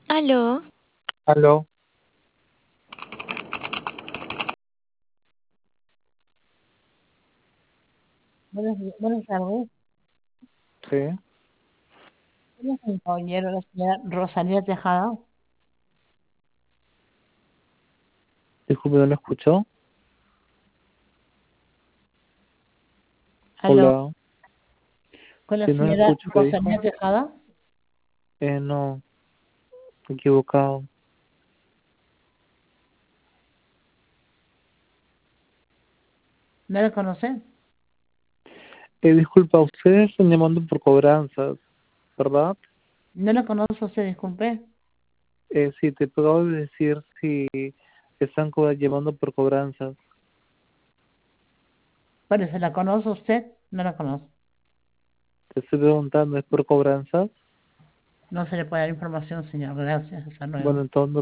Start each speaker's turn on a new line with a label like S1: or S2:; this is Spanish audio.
S1: Aló,
S2: Aló,
S3: Buenas tardes.
S2: sí,
S3: ¿Quién es el caballero, la señora Rosalía Tejada?
S2: disculpe, ¿no lo escuchó?
S3: Aló,
S2: Hola,
S3: con la
S2: si no lo
S3: señora
S2: escucho, ¿qué
S3: Rosalía
S2: dijo?
S3: Tejada.
S2: No, equivocado.
S3: ¿No la conoce?
S2: Disculpa, ustedes están llamando por cobranzas, ¿verdad?
S3: ¿No la conoce usted, disculpe?
S2: Sí, te puedo decir si están llamando por cobranzas.
S3: Bueno, ¿se la conoce usted? No la conoce.
S2: Te estoy preguntando, ¿es por cobranzas?
S3: No se le puede dar información, señor. Gracias. Hasta luego.
S2: Bueno, entonces